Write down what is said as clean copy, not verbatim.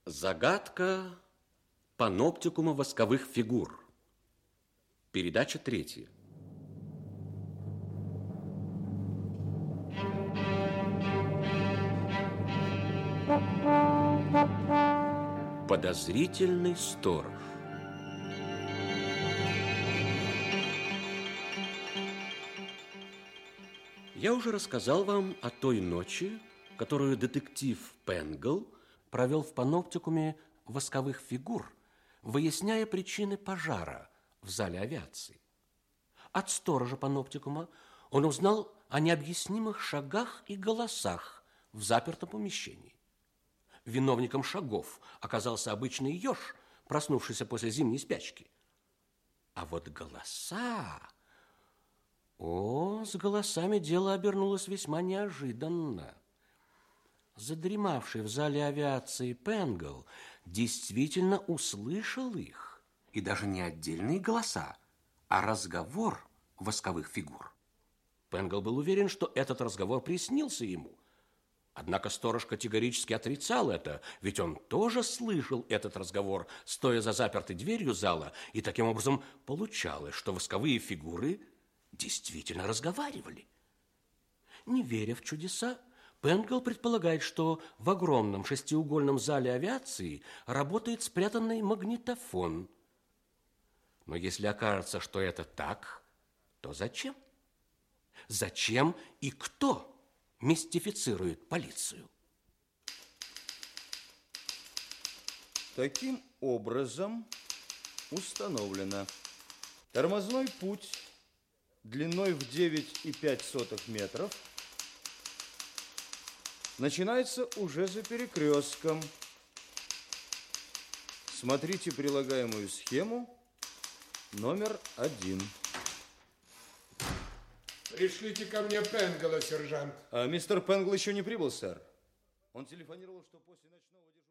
Загадка паноптикума восковых фигур. Передача 3. Подозрительный сторож. Я уже рассказал вам о той ночи, которую детектив Пенгл провел в паноптикуме восковых фигур, выясняя причины пожара в зале авиации. От сторожа паноптикума он узнал о необъяснимых шагах и голосах в запертом помещении. Виновником шагов оказался обычный еж, проснувшийся после зимней спячки. А вот голоса... с голосами дело обернулось весьма неожиданно. Задремавший в зале авиации Пенгл действительно услышал их. И даже не отдельные голоса, а разговор восковых фигур. Пенгл был уверен, что этот разговор приснился ему. Однако сторож категорически отрицал это, ведь он тоже слышал этот разговор, стоя за запертой дверью зала, и таким образом получалось, что восковые фигуры действительно разговаривали. Не веря в чудеса, Пенгл предполагает, что в огромном шестиугольном зале авиации работает спрятанный магнитофон. Но если окажется, что это так, то зачем? Зачем и кто мистифицирует полицию? Таким образом установлено: тормозной путь длиной в 9,5 метров начинается уже за перекрестком. Смотрите прилагаемую схему номер 1. Пришлите ко мне Пенгла, сержант. Мистер Пенгл еще не прибыл, сэр. Он телефонировал, что после ночного дежурства...